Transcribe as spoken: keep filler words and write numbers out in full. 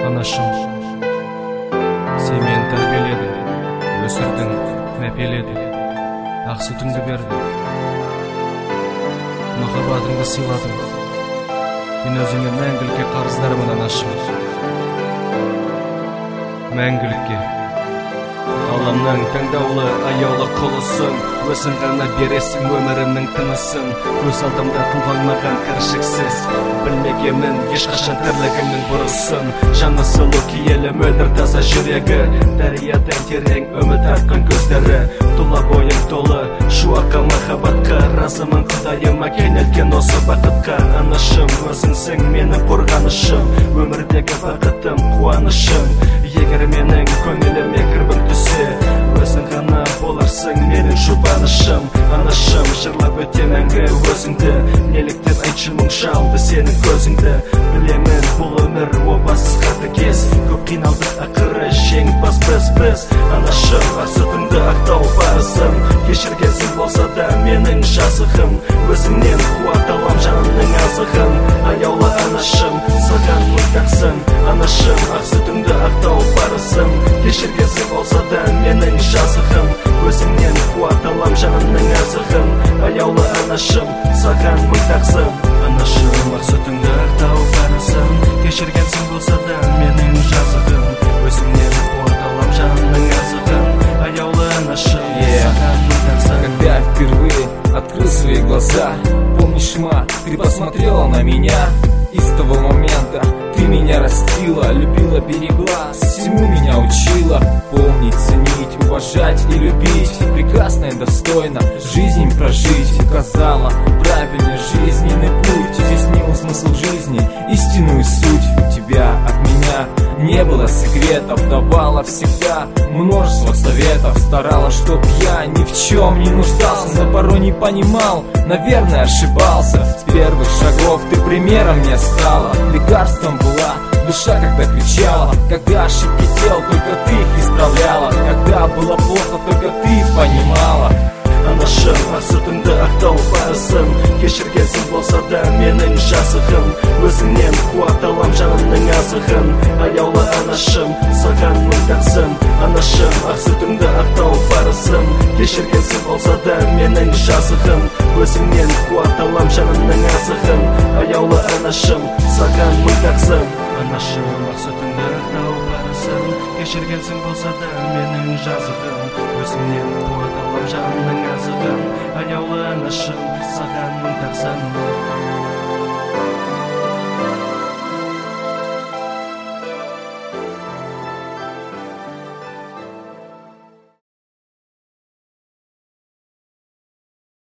Анашым, сен мені тәрбиеледің, өсірдің, мәпеледің, ақ сүтіңді бердің, махаббатыңды сыйладың. Мен өзіңе мәңгілікке қарыздармын, анашым, мәңгілікке. Алламның таңдаулы, аяулы құлысың, өзің ғана бересің өмірімнің тынысын. Көз алдымда тұлғаңмаған кіршіксіз, білмегемін ешқашан тірлігімнің бұрысын. Жаны сұлу киелі мөлдір таза жүрегі, дариядан терең үміт артқан көздері. Тұла бойым толы шуаққа махаббатқа, разымын құдайыма кенелткен осы бақытқа. Анашым, өзіңсің менің қорғанышым, өмірдегі бақытым, қуанышым. Егер менің көңіліме кірбің түссе, өзің ғана боларсың менің жұбанышым. Анашым, жырлап өтем әнгі өзіңді, неліктен айтшы мұң шалды сенің көзіңді. Білемін бұл өмір опасыз қатыгез, көп қиналдық ақыры жеңімпаз біз біз. Анашым, ақ сүтіңді ақтау парызым, кешіргенсің болса да менің жазығым. Өзіңнен қуат алам жанымның азығын, аяулы анашым, саған мұқтажсың. Анашым, ақ сүтіңді ақтау парызым, кешіргенсің болса да менің жазығым. Өзіңнен қуат алам жанымның азығын, аяулы анашым, саған мұқтажсың. Анашым, ақ сүтіңді ақтау парызым, кешіргенсің болса да менің жазығым. Өзіңнен қуат алам жанымның азығын, аяулы анашым, саған мұқтажсың. Когда впервые открыл свои глаза, помнишь, ма, ты посмотрела на меня, и с того момента ты меня растила, любила, берегла, всему меня учила. Помнить, ценить, уважать и любить, прекрасно и достойно жизнь прожить. Указала правильный жизненный путь, изъяснила смысл жизни, истинную суть. У тебя от меня не было секретов, давала всегда множество советов. Старалась, чтоб я ни в чем не нуждался, но порой не понимал, наверное, ошибался. С первых шагов ты примером мне стала, лекарством была душа, когда кричала, когда ошибки дел, только ты их исправляла, когда было плохо, только ты понимала. Анашым, ақ сүтіңді ақтау парызым, кешіргенсің болса да менің жазығым. Өзіңнен қуат алам жанымның азығын, аяулы анашым, саған мұқтажсың. Анашым, ақ сүтіңді ақтау парызым, кешіргенсің болса да менің жазығым. Өзіңнен қуат алам жанымның азығын, аяулы анашым, саған мұқтажсың. Анашым, ақ сүтіңді ақтау парызым, кешіргенсің болса да менің жазығым. Өзіңнен қуат алам жанымның азығын, аяулы анашым, саған мұқтажсың.